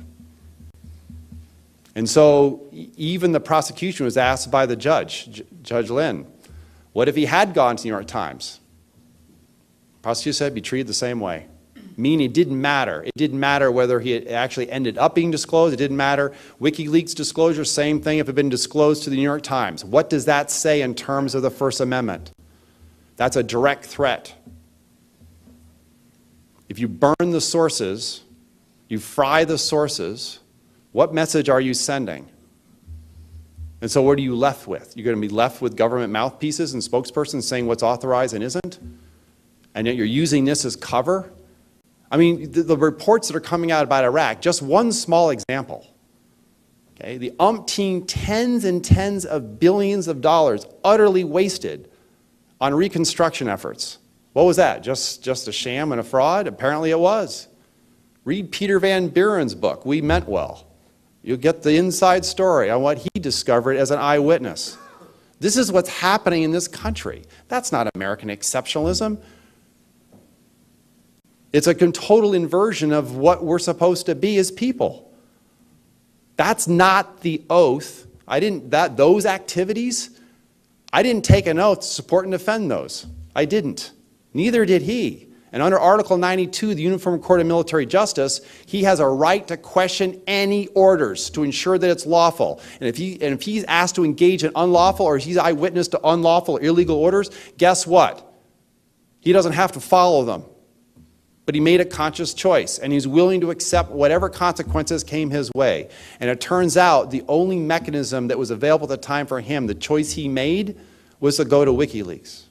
And so even the prosecution was asked by the judge, Judge Lynn, what if he had gone to the New York Times? The prosecutor said he'd be treated the same way. Meaning it didn't matter. It didn't matter whether he had actually ended up being disclosed. It didn't matter. WikiLeaks disclosure, same thing if it had been disclosed to the New York Times. What does that say in terms of the First Amendment? That's a direct threat. If you burn the sources, you fry the sources, what message are you sending? And so what are you left with? You're going to be left with government mouthpieces and spokespersons saying what's authorized and isn't? And yet you're using this as cover? I mean, the reports that are coming out about Iraq, just one small example. Okay, the umpteen tens and tens of billions of dollars utterly wasted on reconstruction efforts. What was that? Just a sham and a fraud? Apparently it was. Read Peter Van Buren's book, We Meant Well. You'll get the inside story on what he discovered as an eyewitness. This is what's happening in this country. That's not American exceptionalism. It's a total inversion of what we're supposed to be as people. That's not the oath. Those activities, I didn't take an oath to support and defend those. I didn't. Neither did he. And under Article 92 of the Uniform Court of Military Justice, he has a right to question any orders to ensure that it's lawful. And if he's asked to engage in unlawful or he's eyewitness to unlawful or illegal orders, guess what? He doesn't have to follow them. But he made a conscious choice, and he's willing to accept whatever consequences came his way. And it turns out the only mechanism that was available at the time for him, the choice he made, was to go to WikiLeaks.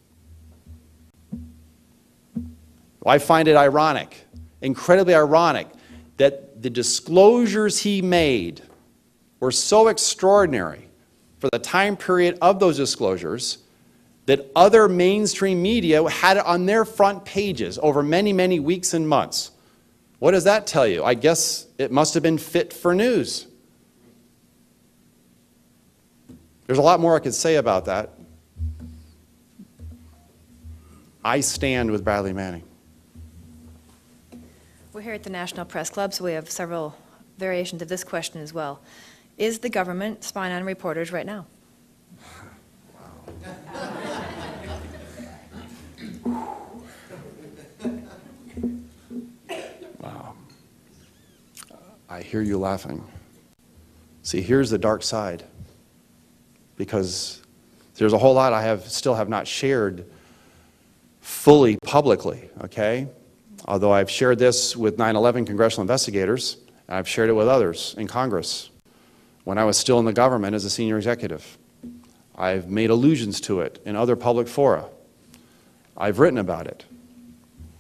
I find it ironic, incredibly ironic, that the disclosures he made were so extraordinary for the time period of those disclosures that other mainstream media had it on their front pages over many, many weeks and months. What does that tell you? I guess it must have been fit for news. There's a lot more I could say about that. I stand with Bradley Manning. We're here at the National Press Club, so we have several variations of this question as well. Is the government spying on reporters right now? Wow. I hear you laughing. See, here's the dark side. Because there's a whole lot I still have not shared fully publicly, okay? Although I've shared this with 9/11 congressional investigators, and I've shared it with others in Congress when I was still in the government as a senior executive. I've made allusions to it in other public fora. I've written about it.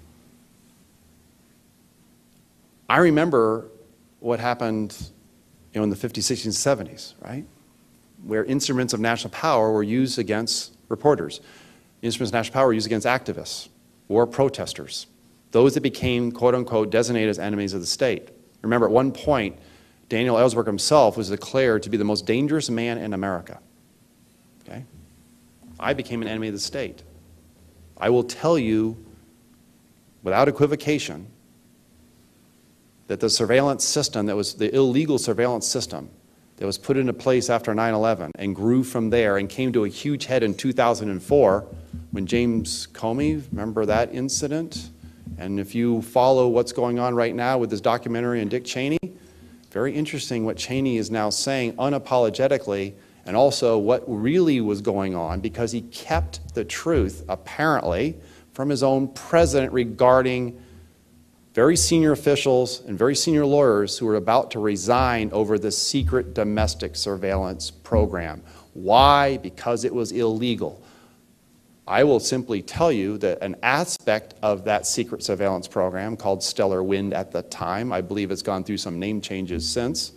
I remember what happened in the 50s, 60s, and 70s, right? Where instruments of national power were used against reporters. Instruments of national power were used against activists or protesters, those that became, quote unquote, designated as enemies of the state. Remember, at one point, Daniel Ellsberg himself was declared to be the most dangerous man in America. Okay? I became an enemy of the state. I will tell you, without equivocation, that the surveillance system that was the illegal surveillance system that was put into place after 9/11 and grew from there and came to a huge head in 2004 when James Comey, remember that incident? And if you follow what's going on right now with this documentary on Dick Cheney, very interesting what Cheney is now saying unapologetically, and also what really was going on, because he kept the truth, apparently, from his own president regarding very senior officials and very senior lawyers who were about to resign over the secret domestic surveillance program. Why? Because it was illegal. I will simply tell you that an aspect of that secret surveillance program, called Stellar Wind at the time, I believe it's gone through some name changes since,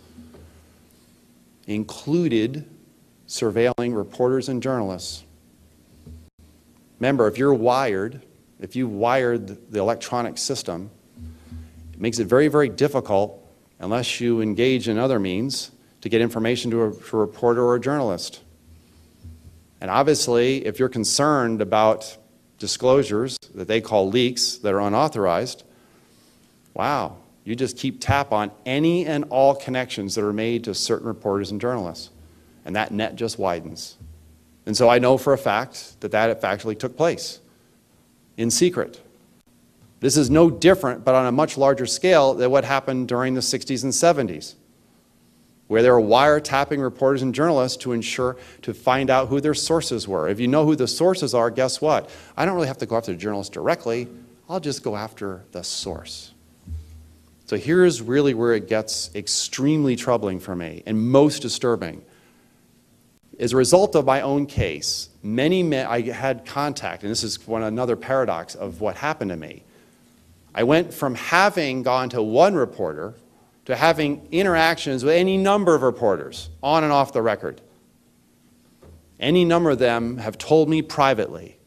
included surveilling reporters and journalists. Remember, if you've wired the electronic system, it makes it very, very difficult, unless you engage in other means, to get information to a reporter or a journalist. And obviously, if you're concerned about disclosures that they call leaks that are unauthorized, wow, you just keep tap on any and all connections that are made to certain reporters and journalists. And that net just widens. And so I know for a fact that that actually took place in secret. This is no different, but on a much larger scale, than what happened during the 60s and 70s, where they were wiretapping reporters and journalists to find out who their sources were. If you know who the sources are, guess what? I don't really have to go after the journalist directly. I'll just go after the source. So here's really where it gets extremely troubling for me and most disturbing. As a result of my own case, I had contact, and this is another paradox of what happened to me. I went from having gone to one reporter to having interactions with any number of reporters, on and off the record. Any number of them have told me privately,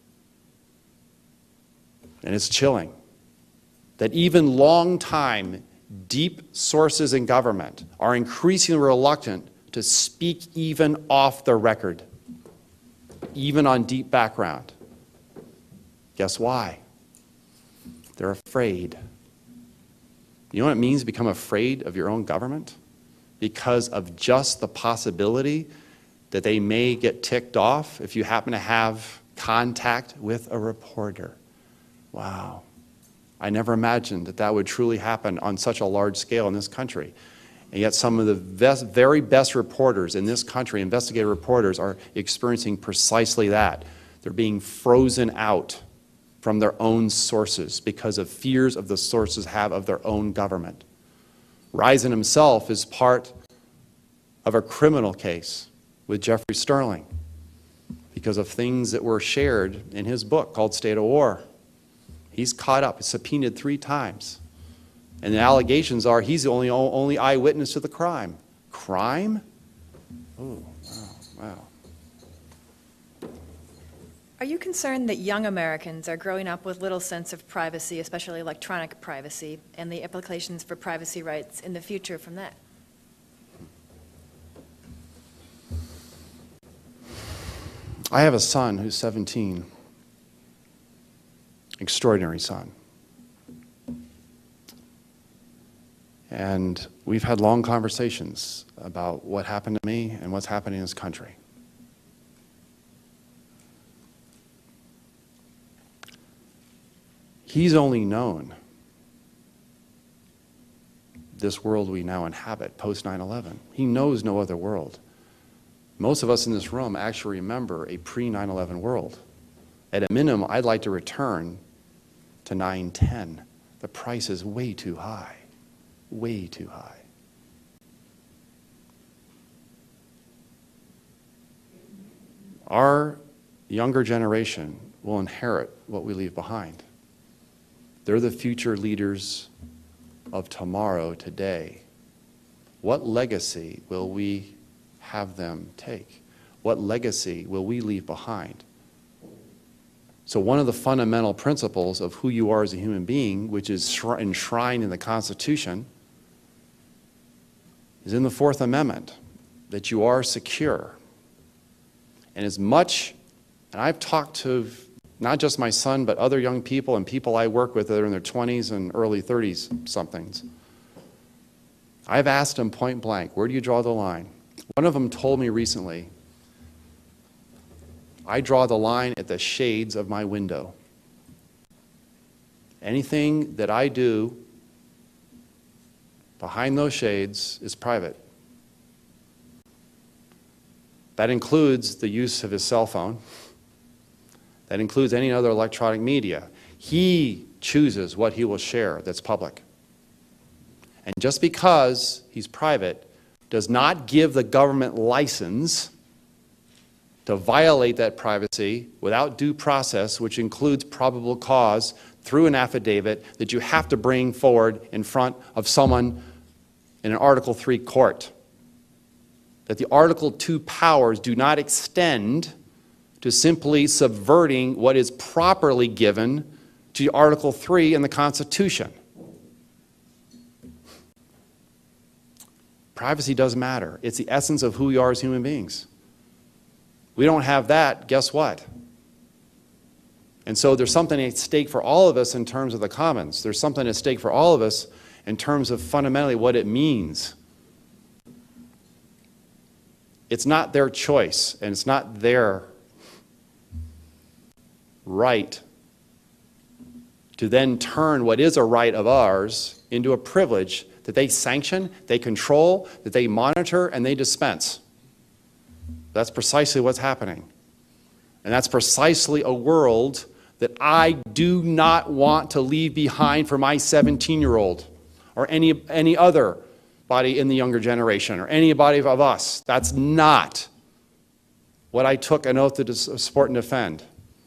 and it's chilling, that even long-time, deep sources in government are increasingly reluctant to speak even off the record, even on deep background. Guess why? They're afraid. You know what it means to become afraid of your own government? Because of just the possibility that they may get ticked off if you happen to have contact with a reporter. Wow. I never imagined that that would truly happen on such a large scale in this country. And yet some of the very best reporters in this country, investigative reporters, are experiencing precisely that. They're being frozen out from their own sources because of fears of the sources have of their own government. Risen himself is part of a criminal case with Jeffrey Sterling because of things that were shared in his book called State of War. He's caught up, subpoenaed 3 times. And the allegations are he's the only eyewitness to the crime. Crime? Oh, wow. Are you concerned that young Americans are growing up with little sense of privacy, especially electronic privacy, and the implications for privacy rights in the future from that? I have a son who's 17. Extraordinary son. And we've had long conversations about what happened to me and what's happening in this country. He's only known this world we now inhabit, post 9/11. He knows no other world. Most of us in this room actually remember a pre-9/11 world. At a minimum, I'd like to return to 9/10. The price is way too high, way too high. Our younger generation will inherit what we leave behind. They're the future leaders of tomorrow, today. what legacy will we have them take? What legacy will we leave behind? So one of the fundamental principles of who you are as a human being, which is enshrined in the Constitution, is in the Fourth Amendment, that you are secure. And as much, and I've talked to not just my son, but other young people and people I work with that are in their 20s and early 30s somethings. I've asked them point blank, where do you draw the line? One of them told me recently, I draw the line at the shades of my window. Anything that I do behind those shades is private. That includes the use of his cell phone. That includes any other electronic media. He chooses what he will share that's public. And just because he's private does not give the government license to violate that privacy without due process, which includes probable cause through an affidavit that you have to bring forward in front of someone in an Article III court. That the Article II powers do not extend to simply subverting what is properly given to Article III in the Constitution. Privacy does matter. It's the essence of who we are as human beings. We don't have that, guess what? And so there's something at stake for all of us in terms of the commons. There's something at stake for all of us in terms of fundamentally what it means. It's not their choice, and it's not their right to then turn what is a right of ours into a privilege that they sanction, they control, that they monitor, and they dispense. That's precisely what's happening. And that's precisely a world that I do not want to leave behind for my 17-year-old or any other body in the younger generation or anybody of us. That's not what I took an oath to support and defend.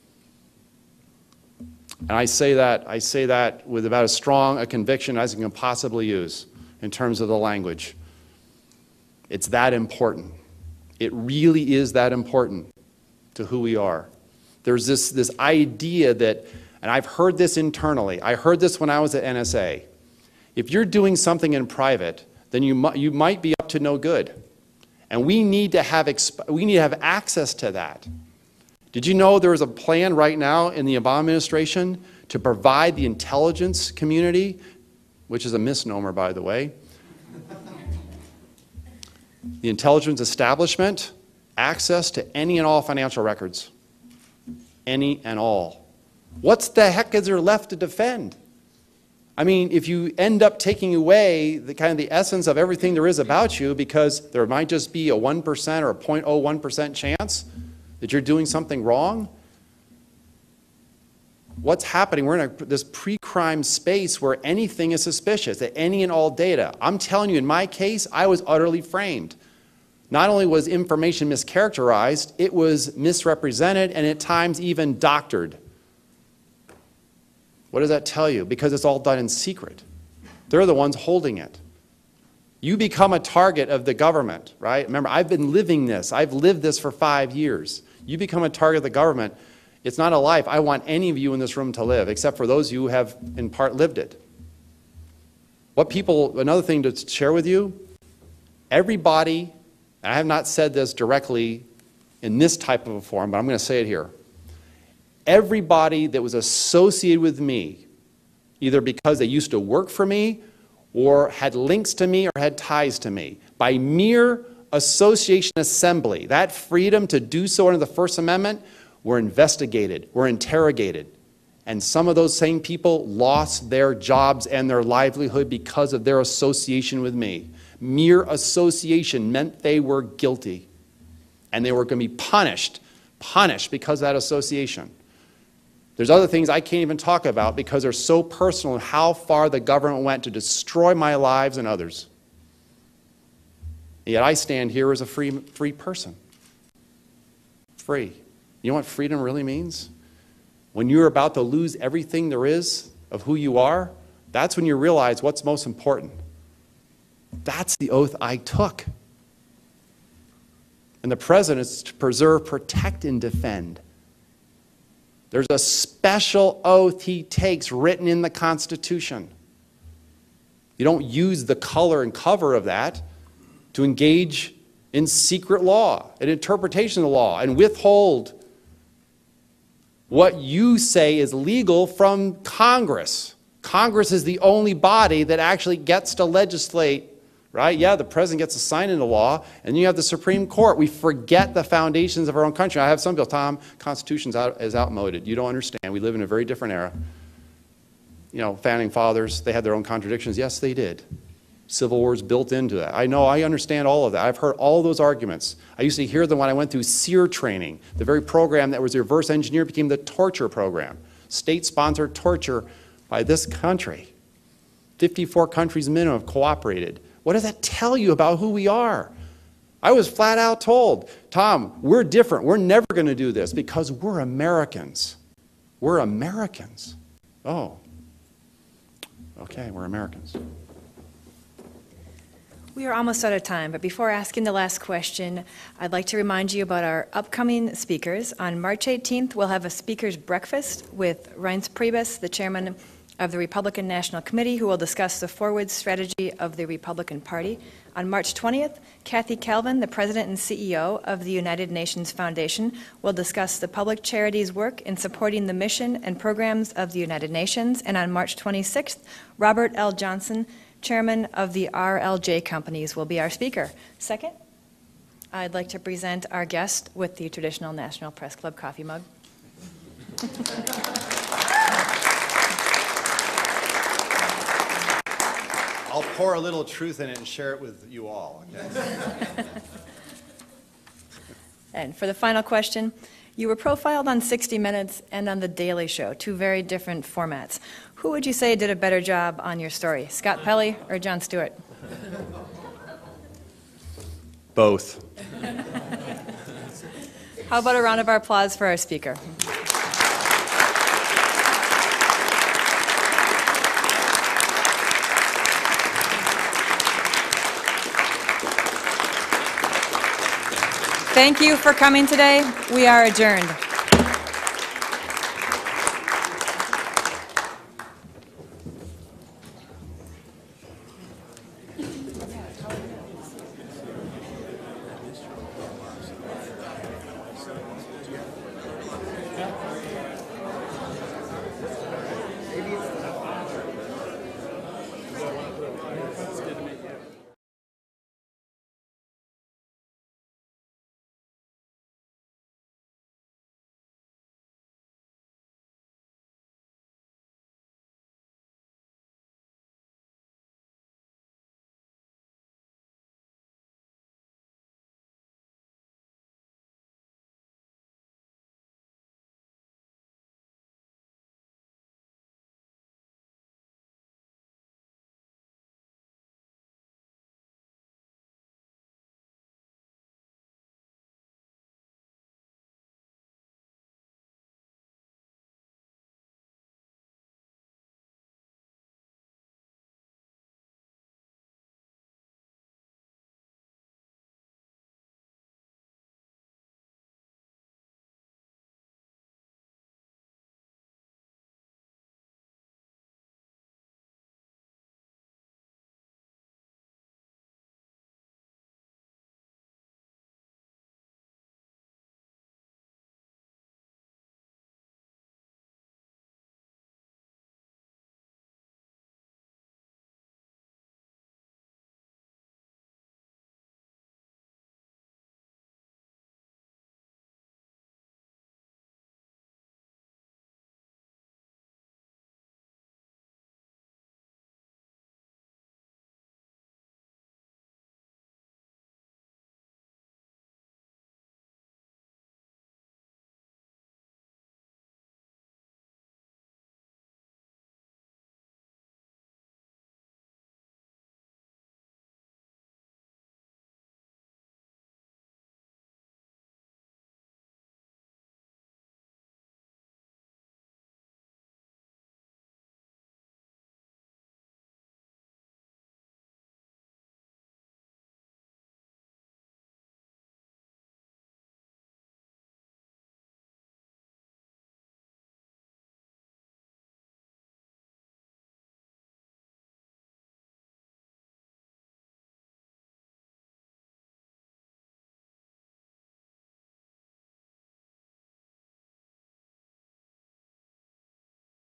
And I say that with about as strong a conviction as I can possibly use in terms of the language. It's that important. It really is that important to who we are. There's this idea that, and I've heard this internally, I heard this when I was at NSA. If you're doing something in private, then you might be up to no good. And we need to have access to that. Did you know there is a plan right now in the Obama administration to provide the intelligence community, which is a misnomer, by the way, the intelligence establishment, access to any and all financial records. Any and all. What the heck is there left to defend? I mean, if you end up taking away the kind of the essence of everything there is about you because there might just be a 1% or a 0.01% chance that you're doing something wrong, what's happening? We're in this pre-crime space where anything is suspicious, that any and all data. I'm telling you, in my case, I was utterly framed. Not only was information mischaracterized, it was misrepresented and at times even doctored. What does that tell you? Because it's all done in secret. They're the ones holding it. You become a target of the government, right? Remember, I've been living this. I've lived this for 5 years. You become a target of the government. It's not a life I want any of you in this room to live, except for those of you who have, in part, lived it. Another thing to share with you, everybody, and I have not said this directly in this type of a forum, but I'm going to say it here. Everybody that was associated with me, either because they used to work for me or had links to me or had ties to me, by mere association assembly, that freedom to do so under the First Amendment, were investigated, were interrogated. And some of those same people lost their jobs and their livelihood because of their association with me. Mere association meant they were guilty. And they were going to be punished because of that association. There's other things I can't even talk about because they're so personal and how far the government went to destroy my lives and others. Yet I stand here as a free person. Free. You know what freedom really means? When you're about to lose everything there is of who you are, that's when you realize what's most important. That's the oath I took. And the president is to preserve, protect, and defend. There's a special oath he takes written in the Constitution. You don't use the color and cover of that to engage in secret law, an interpretation of the law, and withhold what you say is legal from Congress. Congress is the only body that actually gets to legislate, right? Yeah, the president gets to sign into law, and you have the Supreme Court. We forget the foundations of our own country. I have some people, Tom, Constitution is outmoded. You don't understand. We live in a very different era. You know, founding fathers, they had their own contradictions. Yes, they did. Civil War is built into that. I know, I understand all of that. I've heard all those arguments. I used to hear them when I went through SEER training. The very program that was reverse engineered became the torture program. State-sponsored torture by this country. 54 countries minimum have cooperated. What does that tell you about who we are? I was flat out told, Tom, we're different. We're never going to do this because we're Americans. We're Americans. Oh, okay, we're Americans. We are almost out of time, but before asking the last question, I'd like to remind you about our upcoming speakers. On March 18th, we'll have a speaker's breakfast with Reince Priebus, the chairman of the Republican National Committee, who will discuss the forward strategy of the Republican Party. On March 20th, Kathy Calvin, the president and CEO of the United Nations Foundation, will discuss the public charities' work in supporting the mission and programs of the United Nations. And on March 26th, Robert L. Johnson, chairman of the RLJ Companies, will be our speaker. Second, I'd like to present our guest with the traditional National Press Club coffee mug. I'll pour a little truth in it and share it with you all. Okay? And for the final question, you were profiled on 60 Minutes and on The Daily Show, two very different formats. Who would you say did a better job on your story, Scott Pelley or Jon Stewart? Both. How about a round of applause for our speaker? Thank you for coming today. We are adjourned.